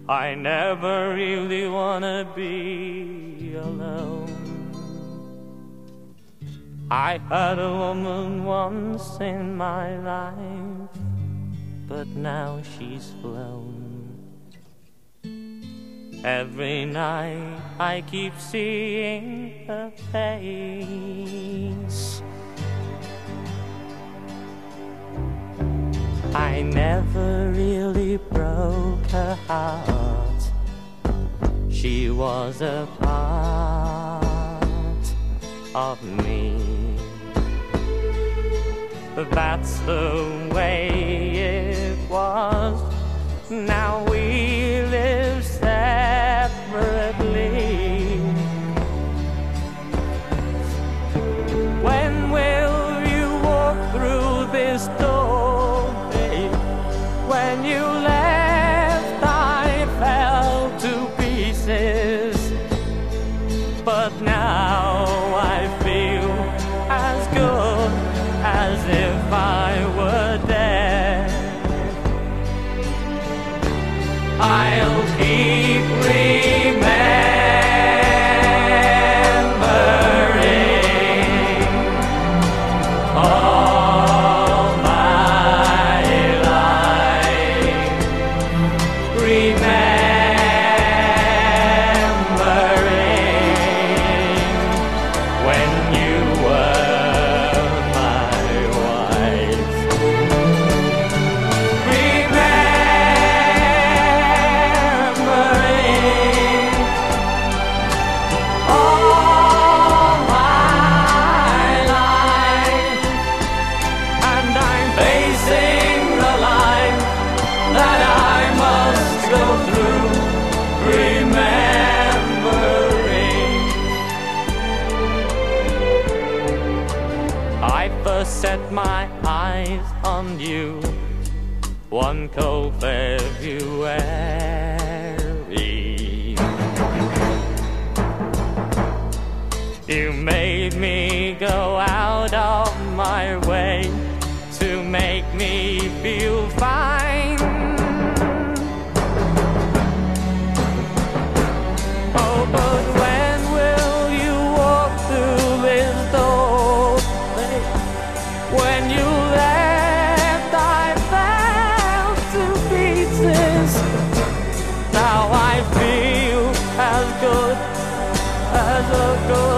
I never really wanna be alone. I had a woman once in my life, but now she's flown. Every night I keep seeing her face. I never really broke her heart. She was a part of me. That's the way it was. Now we live separately. When will you walk through this door, babe? When you left, I fell to pieces, but now I feel as good as if I were dead. I'll keep remembering all my life, remembering when you were my wife. Remembering all my life, and I'm facing the line that I must go through. Remembering I first set my eyes on you one cold February. You made me go out of my way to make me feel fine. Oh, but when will you walk through this door, babe? When you left, I fell to pieces. Now I feel as good as a ghost.